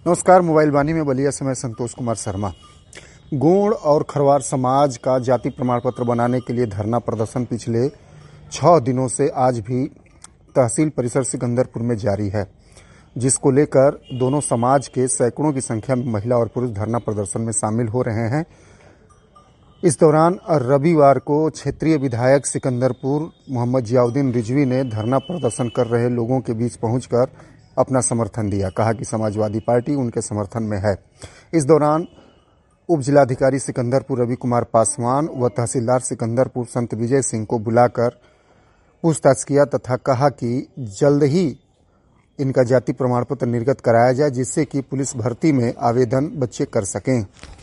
नमस्कार। मोबाइल वाणी में बलिया से मैं संतोष कुमार शर्मा। गोंड और खरवार समाज का जाति प्रमाण पत्र बनाने के लिए धरना प्रदर्शन पिछले 6 दिनों से आज भी तहसील परिसर सिकंदरपुर में जारी है, जिसको लेकर दोनों समाज के सैकड़ों की संख्या में महिला और पुरुष धरना प्रदर्शन में शामिल हो रहे हैं। इस दौरान रविवार को क्षेत्रीय विधायक सिकंदरपुर मोहम्मद जियाउद्दीन रिजवी ने धरना प्रदर्शन कर रहे लोगों के बीच पहुंचकर अपना समर्थन दिया। कहा कि समाजवादी पार्टी उनके समर्थन में है। इस दौरान उप जिलाधिकारी सिकंदरपुर रवि कुमार पासवान व तहसीलदार सिकंदरपुर संत विजय सिंह को बुलाकर पूछताछ किया तथा कहा कि जल्द ही इनका जाति प्रमाण पत्र निर्गत कराया जाए, जिससे कि पुलिस भर्ती में आवेदन बच्चे कर सकें।